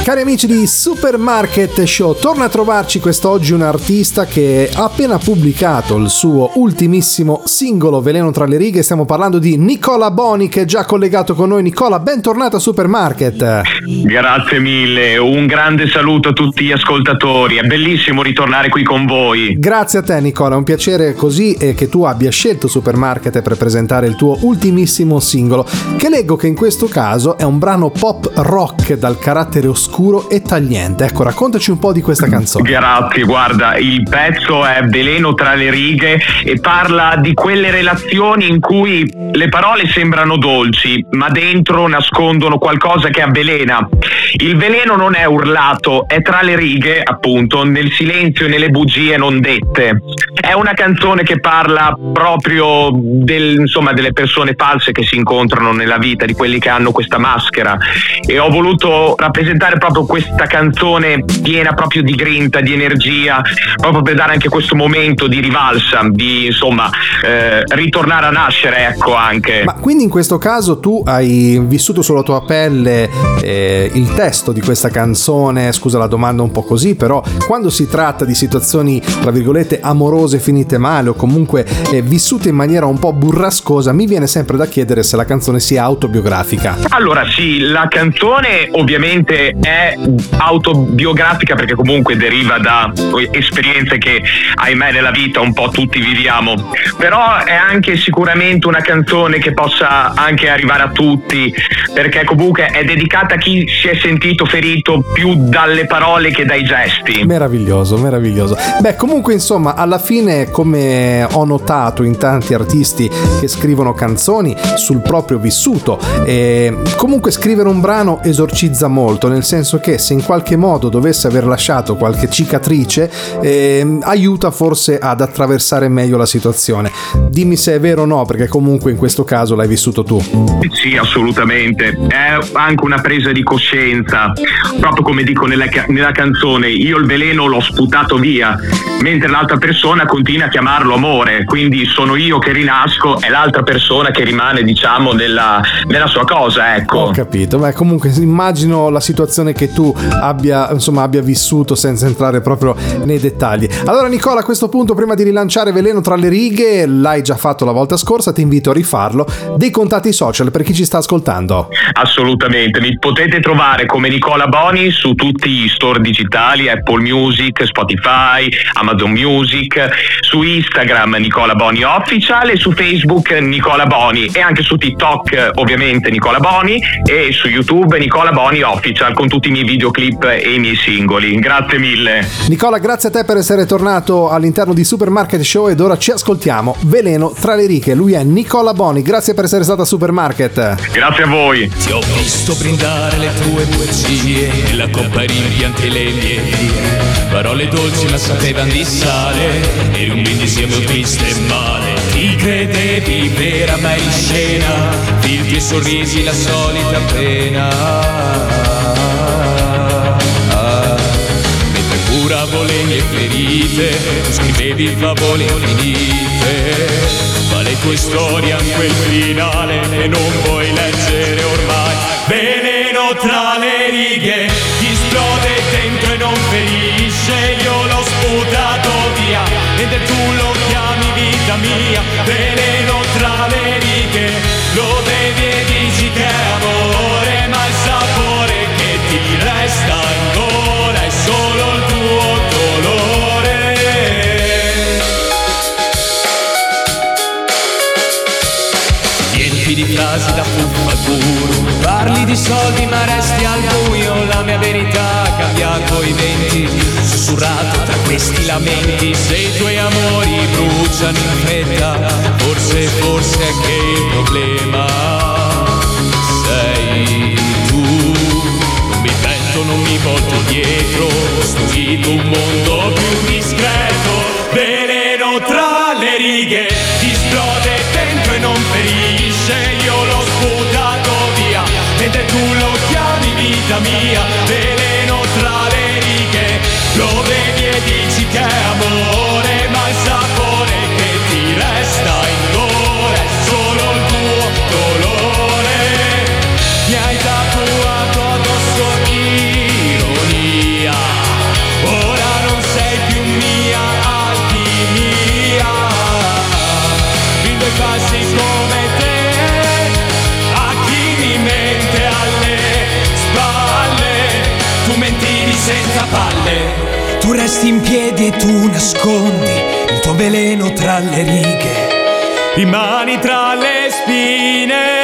Cari amici di Supermarket Show, torna a trovarci quest'oggi un artista che ha appena pubblicato il suo ultimissimo singolo Veleno tra le righe. Stiamo parlando di Nicola Boni, che è già collegato con noi. Nicola, bentornato a Supermarket. Grazie mille, un grande saluto a tutti gli ascoltatori, è bellissimo ritornare qui con voi. Grazie a te Nicola, è un piacere così che tu abbia scelto Supermarket per presentare il tuo ultimissimo singolo, che leggo che in questo caso è un brano pop rock dal carattere oscuro e tagliente. Ecco, raccontaci un po' di questa canzone. Grazie, guarda, il pezzo è Veleno tra le righe e parla di quelle relazioni in cui le parole sembrano dolci, ma dentro nascondono qualcosa che avvelena. Il veleno non è urlato, è tra le righe, appunto, nel silenzio e nelle bugie non dette. È una canzone che parla proprio delle persone false che si incontrano nella vita, di quelli che hanno questa maschera, e ho voluto rappresentare proprio questa canzone piena proprio di grinta, di energia, proprio per dare anche questo momento di rivalsa, di ritornare a nascere, ecco, anche. Ma quindi in questo caso tu hai vissuto sulla tua pelle il testo di questa canzone? Scusa la domanda un po' così, però quando si tratta di situazioni tra virgolette amorose finite male o comunque vissute in maniera un po' burrascosa, mi viene sempre da chiedere se la canzone sia autobiografica. Allora sì, la canzone ovviamente è autobiografica perché comunque deriva da esperienze che ahimè nella vita un po' tutti viviamo, però è anche sicuramente una canzone che possa anche arrivare a tutti, perché comunque è dedicata a chi si è sentito ferito più dalle parole che dai gesti. Meraviglioso, meraviglioso. Beh, comunque insomma, alla fine, come ho notato in tanti artisti che scrivono canzoni sul proprio vissuto, comunque scrivere un brano esorcizza molto, nel senso che se in qualche modo dovesse aver lasciato qualche cicatrice, aiuta forse ad attraversare meglio la situazione. Dimmi se è vero o no, perché comunque in questo caso l'hai vissuto tu. Sì, assolutamente, è anche una presa di coscienza, proprio come dico nella canzone, io il veleno l'ho sputato via, mentre l'altra persona continua a chiamarlo amore, quindi sono io che rinasco e l'altra persona che rimane, diciamo, nella sua cosa, ecco. Ho capito. Beh, comunque immagino la situazione che tu abbia vissuto senza entrare proprio nei dettagli. Allora Nicola, a questo punto, prima di rilanciare Veleno tra le righe, l'hai già fatto la volta scorsa, ti invito a rifarlo, dei contatti social per chi ci sta ascoltando. Assolutamente, mi potete trovare come Nicola Boni su tutti gli store digitali, Apple Music, Spotify, Amazon Music, su Instagram Nicola Boni Official e su Facebook Nicola Boni, e anche su TikTok ovviamente Nicola Boni, e su YouTube Nicola Boni Official con tutti i miei videoclip e i miei singoli. Grazie mille Nicola, grazie a te per essere tornato all'interno di Supermarket Show, ed ora ci ascoltiamo Veleno tra le righe. Lui è Nicola Boni, grazie per essere stato a Supermarket. Grazie a voi. Ti ho visto brindare le tue poesie e la coppa rimpianti le mie vie. Parole dolci ma sapevan di sale, eri un brindisi a mio triste male. Ti credevi vera ma in scena, filtri e sorrisi la solita pena. Mentre curavo le mie ferite, tu scrivevi favole infinite. Ma le tue storie hanno quel finale e non vuoi leggere ormai. Veleno tra le righe, ti esplode dentro e non ferisce. Io l'ho sputato via, mentre tu lo chiami vita mia. Veleno tra le righe, lo bevi e dici che è amore, ma il sapore che ti resta in gola è solo il tuo dolore. Riempi di frasi da fuffaguro, parli di soldi ma resti al buio. La mia verità ha cambiato i venti, sussurrato tra questi lamenti. Se i tuoi amori bruciano in fretta, forse è che il problema sei tu. Non mi pento, non mi volto dietro, ho costruito un mondo più discreto. Veleno tra le righe, ti esplode dentro e non ferisce. Io l'ho sputato via, mentre tu lo chiami vita mia. Veleno tra le righe, lo bevi e dici che è amore, ma il sapore che ti resta in gola è solo il tuo dolore. Mi hai tatuato addosso chi Tu resti in piedi e tu nascondi il tuo veleno tra le righe, rimani tra le spine.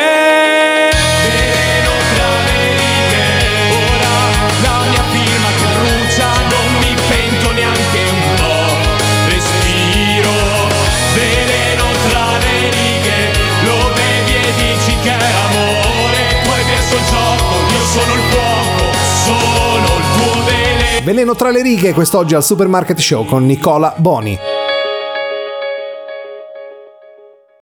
Veleno tra le righe, ora la mia firma che brucia, non mi pento neanche un po', respiro. Veleno tra le righe, lo bevi e dici che è amore, poi verso il gioco, io sono il fuoco, sono il tuo veleno. Veleno tra le righe, quest'oggi al Supermarket Show con Nicola Boni.